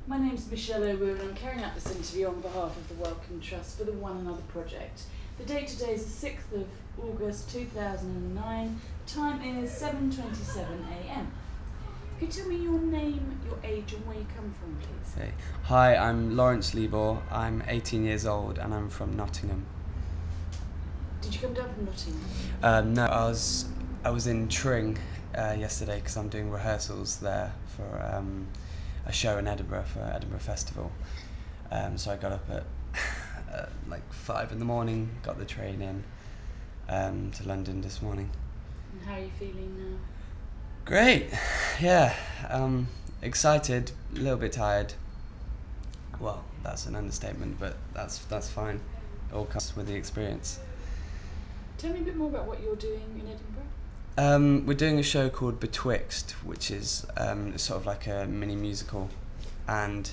My name's Michelle Owu and I'm carrying out this interview on behalf of the Wellcome Trust for the One Another project. The date today is the 6th of August 2009. The time is 7:27 a.m. Could you tell me your name, your age and where you come from, please? Okay. Hi, I'm Lawrence Libor. I'm 18 years old and I'm from Nottingham. Did you come down from Nottingham? No, I was in Tring yesterday because I'm doing rehearsals there for a show in Edinburgh for Edinburgh Festival. So I got up at like 5 in the morning, got the train in to London this morning. And how are you feeling now? Great, yeah. Excited, a little bit tired. Well, that's an understatement, but that's fine. It all comes with the experience. Tell me a bit more about what you're doing in Edinburgh. We're doing a show called Betwixt, which is sort of like a mini musical, and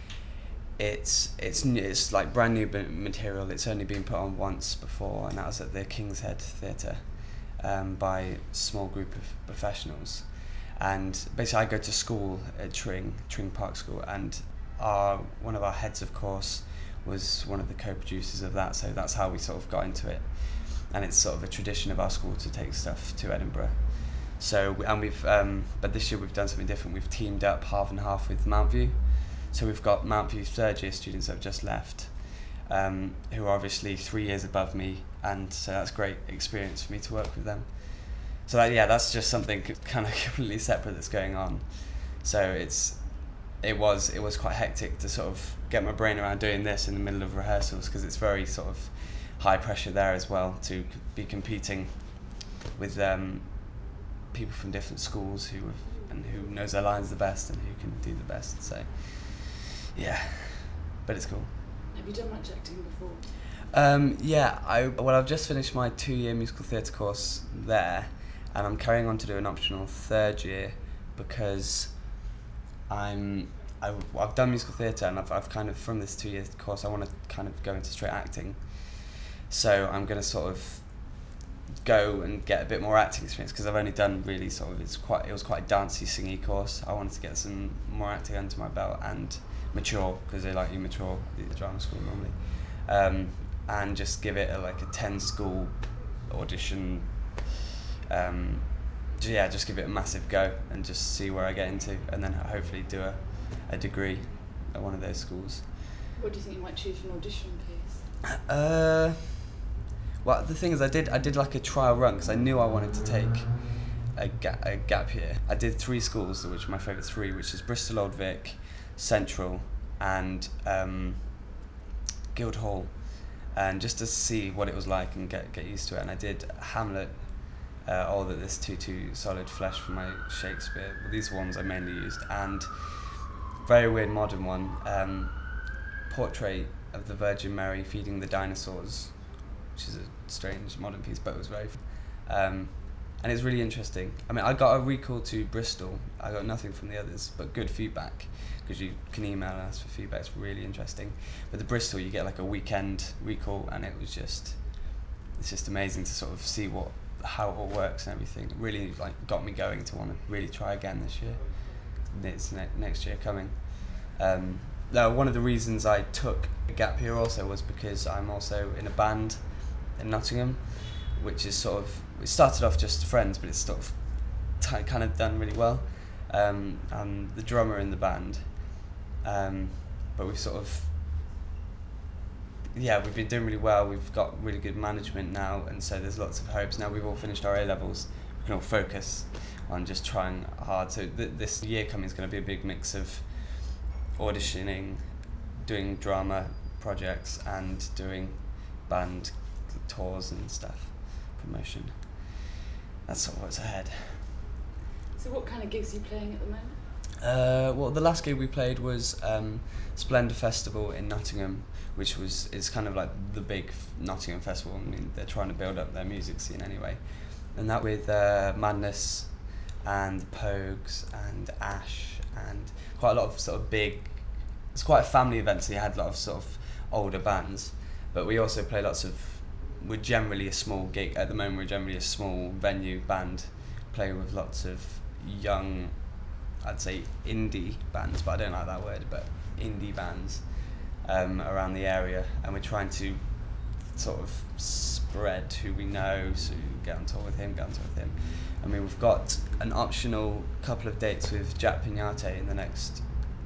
it's like brand new material. It's only been put on once before, and that was at the King's Head Theatre by a small group of professionals. And basically, I go to school at Tring Park School, and one of our heads of course was one of the co-producers of that. So that's how we sort of got into it. And it's sort of a tradition of our school to take stuff to Edinburgh. So, and but this year we've done something different. We've teamed up half and half with Mountview. So we've got Mountview third year students that have just left, who are obviously 3 years above me, and so that's a great experience for me to work with them. So that's just something kind of completely separate that's going on. So it was quite hectic to sort of get my brain around doing this in the middle of rehearsals, because it's very sort of high pressure there as well, to be competing with people from different schools who knows their lines the best and who can do the best. So yeah, but it's cool. Have you done much acting before? I've just finished my 2-year musical theatre course there, and I'm carrying on to do an optional third year because I've done musical theatre, and I've kind of, from this 2-year course, I want to kind of go into straight acting. So I'm going to sort of go and get a bit more acting experience, because I've only done really sort of, it was quite a dancey, singy course. I wanted to get some more acting under my belt and mature, because they like you mature at the drama school normally, and just give it a 10 school audition. Just give it a massive go and just see where I get into, and then hopefully do a degree at one of those schools. What do you think you might choose for an audition, please? Well, the thing is, I did like a trial run, because I knew I wanted to take a gap year. I did 3 schools, which are my favourite 3, which is Bristol Old Vic, Central, and Guildhall, and just to see what it was like and get used to it. And I did Hamlet, All That This Too Solid Flesh for my Shakespeare. Well, these ones I mainly used, and very weird modern one, Portrait of the Virgin Mary feeding the dinosaurs, which is a strange modern piece, but it was very and it's really interesting. I mean, I got a recall to Bristol. I got nothing from the others, but good feedback, because you can email us for feedback. It's really interesting. But the Bristol, you get like a weekend recall, and it's just amazing to sort of see how it all works and everything. It really got me going to want to really try again this year. It's next year coming. One of the reasons I took a gap year also was because I'm also in a band in Nottingham, which is sort of, it started off just friends, but it's sort of kind of done really well. I'm the drummer in the band, but we've sort of, we've been doing really well. We've got really good management now, and so there's lots of hopes. Now we've all finished our A-levels, we can all focus on just trying hard. So this year coming is going to be a big mix of auditioning, doing drama projects, and doing band tours and stuff, promotion. That's sort of what's ahead. So what kind of gigs are you playing at the moment? Well, the last gig we played was Splendour Festival in Nottingham, which it's kind of like the big Nottingham festival. I mean, they're trying to build up their music scene anyway. And that with Madness and the Pogues and Ash, and quite a lot of sort of big, it's quite a family event, so you had a lot of sort of older bands, but we also play we're generally a small gig at the moment. We're generally a small venue band, play with lots of young I'd say indie bands, but I don't like that word, but indie bands around the area, and we're trying to sort of spread who we know, so get on tour with him. I mean, we've got an optional couple of dates with Jack Pignate in the next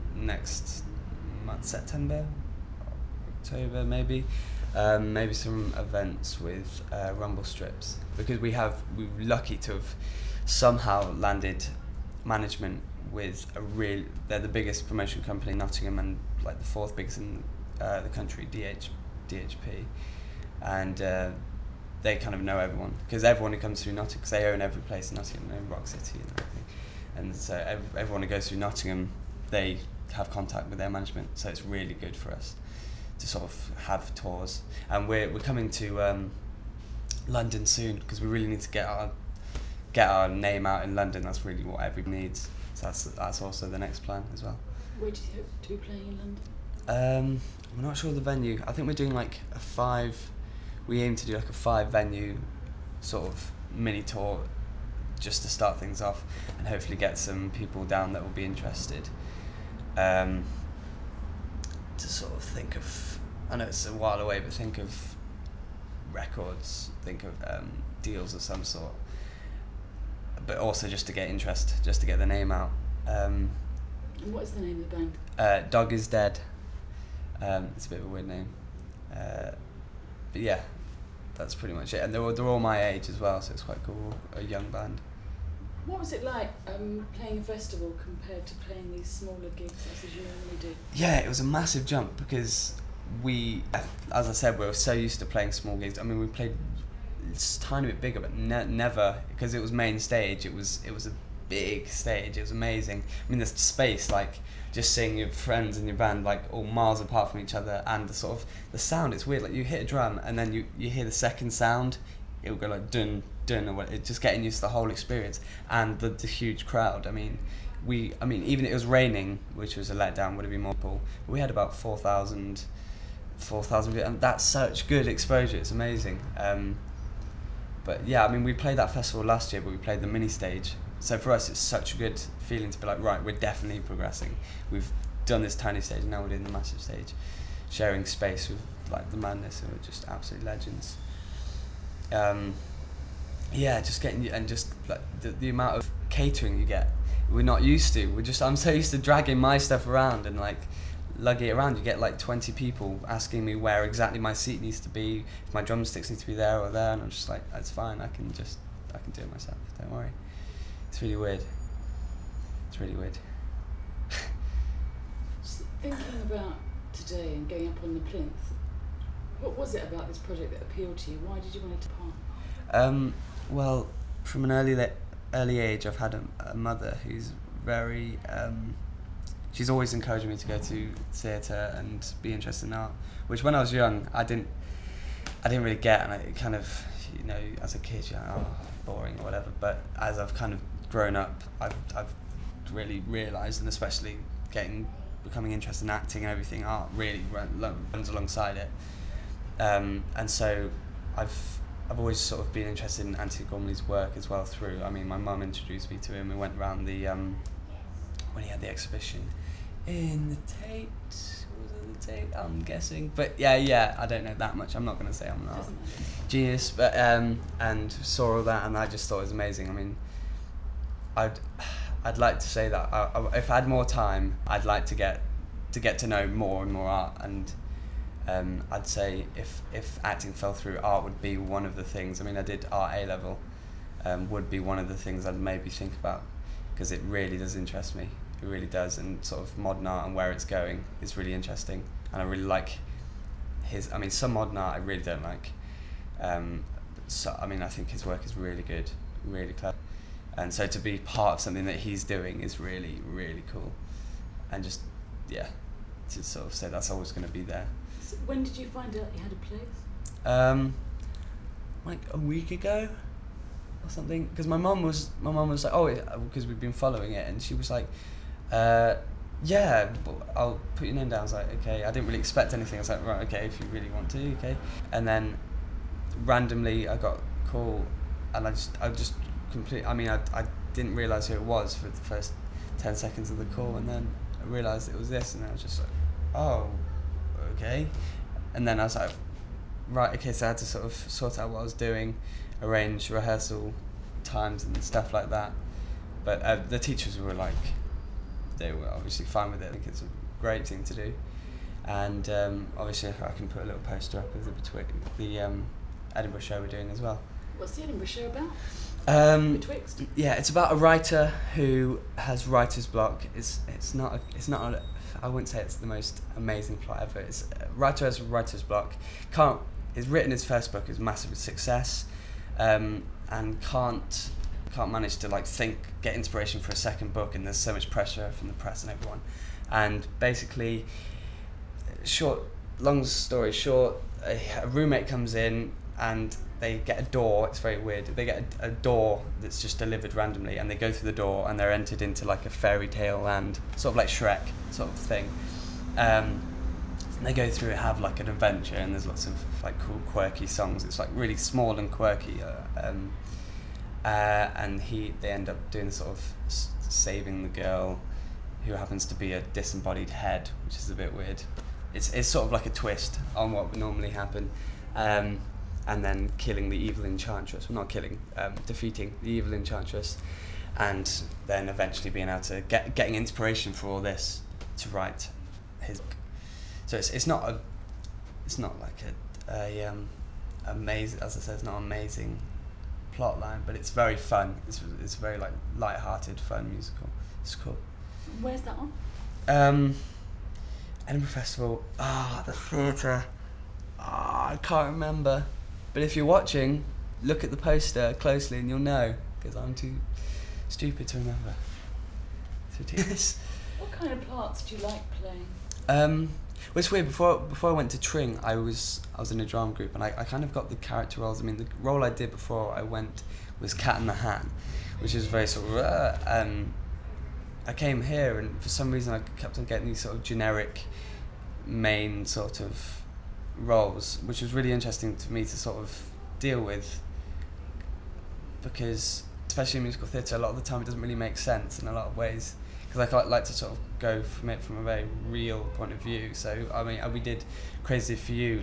month, September, October maybe. Maybe some events with Rumble Strips, because we're lucky to have somehow landed management with they're the biggest promotion company in Nottingham and like the fourth biggest in the country, DHP, and they kind of know everyone, because everyone who comes through Nottingham, because they own every place in Nottingham, they own Rock City and everything, and so everyone who goes through Nottingham, they have contact with their management, so it's really good for us to sort of have tours. And we're coming to London soon, because we really need to get our name out in London. That's really what everybody needs, so that's also the next plan as well. Where do you hope to be playing in London? I'm not sure of the venue. I think we're doing like we aim to do like a 5 venue sort of mini tour just to start things off, and hopefully get some people down that will be interested. To sort of think of, I know it's a while away, but think of records, think of deals of some sort, but also just to get interest, just to get the name out. And what is the name of the band? Dog is Dead. It's a bit of a weird name, but yeah, that's pretty much it. And they're all my age as well, so it's quite cool. A young band. What was it like playing a festival compared to playing these smaller gigs as you normally do? Yeah, it was a massive jump, because we, as I said, we were so used to playing small gigs. I mean, we played a tiny bit bigger, but never, because it was main stage. It was a big stage. It was amazing. I mean, the space, like just seeing your friends and your band like all miles apart from each other, and the sort of the sound. It's weird. Like you hit a drum and then you hear the second sound. It will go like dun dun, or what. It's just getting used to the whole experience, and the huge crowd. I mean, even it was raining, which was a letdown. Would have been more people. But we had about 4,000 people, and that's such good exposure. It's amazing. But yeah, I mean, we played that festival last year, but we played the mini stage. So for us, it's such a good feeling to be like, right, we're definitely progressing. We've done this tiny stage, and now we're doing the massive stage, sharing space with like the Madness, who are just absolute legends. Yeah, just getting, and just like the amount of catering you get, we're not used to. I'm so used to dragging my stuff around and like lugging it around. You get like 20 people asking me where exactly my seat needs to be, if my drumsticks need to be there or there, and I'm just like, that's fine. I can do it myself. Don't worry. It's really weird. Just thinking about today and going up on the plinth, what was it about this project that appealed to you? Why did you want it to part? Well, from an early age, I've had a mother who's very. She's always encouraging me to go to theatre and be interested in art, which when I was young I didn't really get, and I kind of, as a kid you're like, oh, boring or whatever. But as I've kind of grown up, I've really realised, and especially becoming interested in acting and everything, art really runs alongside it. And so I've always sort of been interested in Anthony Gormley's work as well through. I mean, my mum introduced me to him. We went around when he had the exhibition in the Tate. Was it the Tate? I'm guessing. But yeah, I don't know that much. I'm not going to say I'm not genius, but and saw all that, and I just thought it was amazing. I mean, I'd like to say that if I had more time, I'd like to get to know more and more art, and I'd say if acting fell through, art would be one of the things. I mean, I did art A-level, would be one of the things I'd maybe think about, because it really does interest me. It really does, and sort of modern art and where it's going is really interesting, and I really like some modern art I really don't like. So I mean, I think his work is really good, really clever, and so to be part of something that he's doing is really, really cool, and just to sort of say that's always going to be there. So when did you find out you had a place? Like a week ago or something, because my mum was like, oh, because we've been following it, and she was like, yeah, I'll put your name down. I was like, okay. I didn't really expect anything. I was like, right, okay, if you really want to, okay. And then randomly I got a call, and I just completely, I mean, I didn't realise who it was for the 10 seconds of the call, and then I realised it was this, and I was just like, oh, okay. And then I was like, right, okay, so I had to sort of sort out what I was doing, arrange rehearsal times and stuff like that. But the teachers were like, they were obviously fine with it. I think it's a great thing to do. And obviously I can put a little poster up of the Edinburgh show we're doing as well. What's the Edinburgh show about? Betwixt? Yeah, it's about a writer who has writer's block. It's not I wouldn't say it's the most amazing plot ever. It's a writer has writer's block. He's written his first book, is massive success, and can't manage to get inspiration for a second book, and there's so much pressure from the press and everyone. And basically, long story short, a roommate comes in and they get a door. It's very weird. They get a door that's just delivered randomly, and they go through the door and they're entered into like a fairy tale land, sort of like Shrek sort of thing. They go through it, have like an adventure, and there's lots of like cool quirky songs. It's like really small and quirky, and they end up doing sort of saving the girl, who happens to be a disembodied head, which is a bit weird. It's sort of like a twist on what would normally happen. And then killing the evil enchantress. Well, not killing, defeating the evil enchantress, and then eventually being able to getting inspiration for all this to write his book. So it's not like a amazing, as I said, it's not an amazing plot line, but it's very fun. It's very like light-hearted, fun musical. It's cool. Where's that on? Edinburgh Festival. The theatre. I can't remember. But if you're watching, look at the poster closely and you'll know, because I'm too stupid to remember. It's ridiculous. What kind of parts do you like playing? Well, it's weird. Before I went to Tring, I was in a drama group, and I kind of got the character roles. I mean, the role I did before I went was Cat in the Hat, which is very sort of. I came here, and for some reason I kept on getting these sort of generic main sort of roles, which was really interesting to me to sort of deal with, because especially in musical theatre, a lot of the time it doesn't really make sense in a lot of ways, because I like to sort of go from it from a very real point of view. So I mean, we did Crazy for You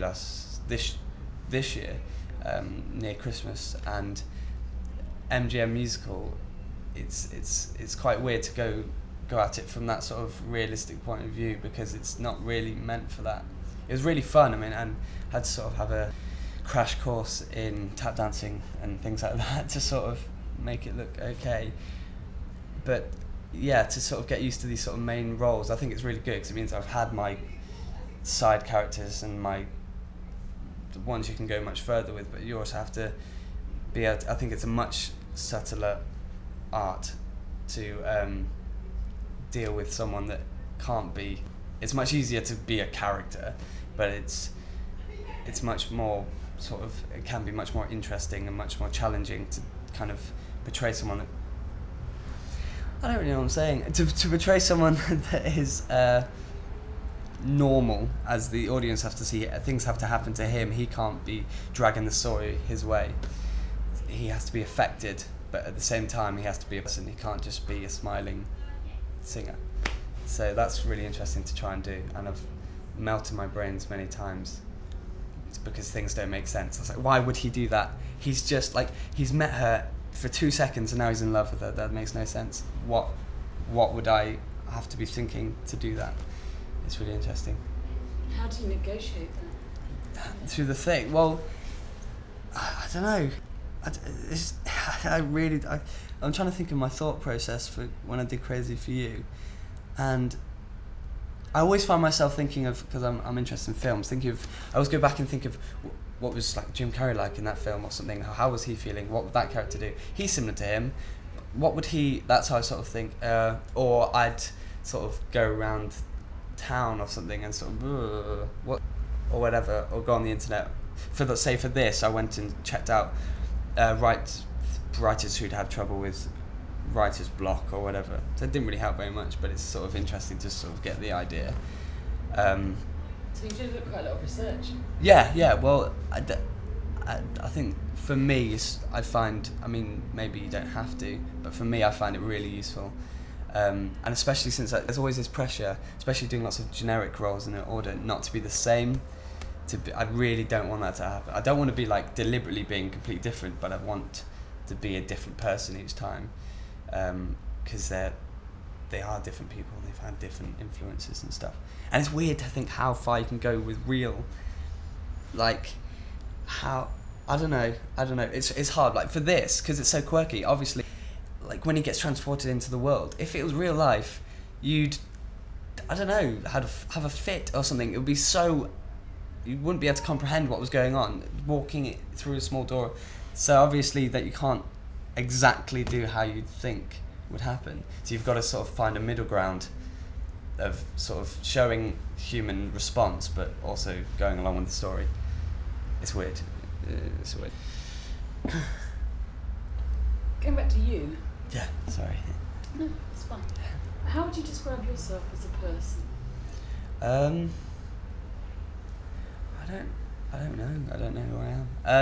this year near Christmas, and MGM musical. It's quite weird to go at it from that sort of realistic point of view, because it's not really meant for that. It was really fun. I mean, and had to sort of have a crash course in tap dancing and things like that to sort of make it look okay. But yeah, to sort of get used to these sort of main roles, I think it's really good, because it means I've had my side characters and the ones you can go much further with, but you also have to be able to, I think it's a much subtler art to deal with someone that can't be. It's much easier to be a character, but it's much more sort of, it can be much more interesting and much more challenging to kind of portray someone that, I don't really know what I'm saying, to portray someone that is normal, as the audience have to see, things have to happen to him. He can't be dragging the story his way. He has to be affected, but at the same time he has to be a person. He can't just be a smiling singer. So that's really interesting to try and do, and I've melted my brains many times because things don't make sense. I was like, why would he do that? He's just like, he's met her for 2 seconds and now he's in love with her. That makes no sense. What would I have to be thinking to do that? It's really interesting. How do you negotiate that? Through the thing. Well, I don't know. I'm trying to think of my thought process for when I did Crazy for You, and I always find myself thinking of, because I'm interested in films, I always go back and think of what was like Jim Carrey like in that film or something. How was he feeling? What would that character do? He's similar to him. What would he? That's how I sort of think. Or I'd sort of go around town or something and sort of what or whatever, or go on the internet. For this, I went and checked out writers who'd had trouble with writer's block or whatever. So it didn't really help very much, but it's sort of interesting to sort of get the idea. So you did quite a lot of research. Yeah. Well, I think for me, I find, I mean, maybe you don't have to, but for me, I find it really useful And especially since there's always this pressure, especially doing lots of generic roles in order not to be the same. I really don't want that to happen. I don't want to be like deliberately being completely different, but I want to be a different person each time, because they are different people. They've had different influences and stuff, and it's weird to think how far you can go with real, like, how I don't know. It's hard, like for this, because it's so quirky. Obviously, like when he gets transported into the world, if it was real life, you'd, I don't know, have a fit or something. It would be so, you wouldn't be able to comprehend what was going on walking it through a small door. So obviously that you can't exactly do how you'd think would happen. So you've got to sort of find a middle ground of sort of showing human response, but also going along with the story. It's weird. It's weird. Going back to you. Yeah, sorry. No, it's fine. How would you describe yourself as a person? I don't know who I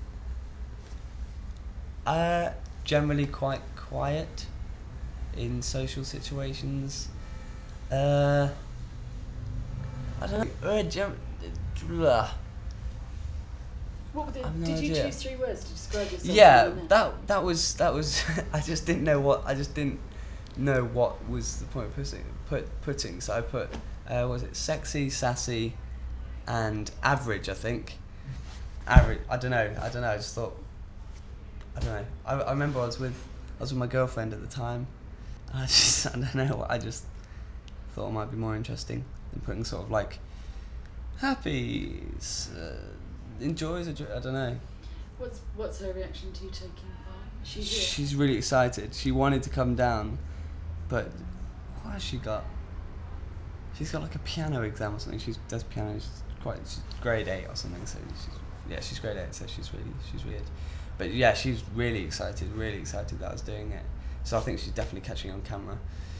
am. Generally quite quiet in social situations. I don't know. What were I've no did you idea. choose 3 words to describe yourself? Yeah, that was. I just didn't know what. I just didn't know what was the point of putting. So I put, was it sexy, sassy, and average? I think. Average. I don't know. I just thought. I don't know. I remember I was with my girlfriend at the time. And I don't know. I just thought it might be more interesting than putting sort of like happy. Enjoys. I don't know. What's her reaction to you taking part? She's really excited. She wanted to come down, but what has she got? She's got like a piano exam or something. She does piano. She's grade 8 or something. So she's grade 8. So she's weird. But yeah, she's really excited that I was doing it. So I think she's definitely catching on camera.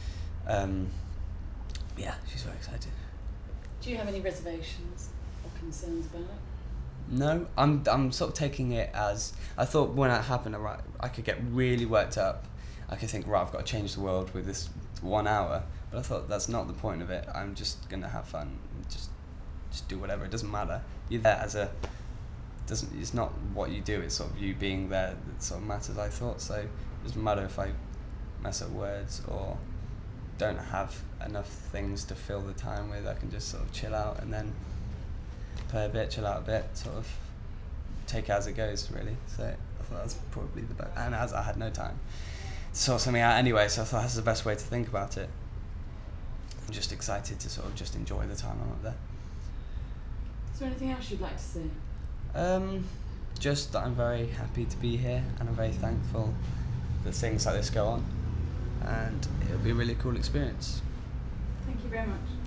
Yeah, she's very excited. Do you have any reservations or concerns about it? No, I'm sort of taking it as, I thought when that happened, I could get really worked up. I could think, right, I've got to change the world with this 1 hour. But I thought that's not the point of it. I'm just gonna have fun, and just do whatever. It doesn't matter. You're there as a, it's not what you do. It's sort of you being there that sort of matters. I thought so. It doesn't matter if I mess up words or don't have enough things to fill the time with. I can just sort of chill out and then play a bit, chill out a bit, sort of take it as it goes, really. So I thought that was probably the best. And as I had no time to sort something out anyway, so I thought that's the best way to think about it. I'm just excited to sort of just enjoy the time I'm up there. Is there anything else you'd like to say? Just that I'm very happy to be here, and I'm very thankful that things like this go on, and it'll be a really cool experience. Thank you very much.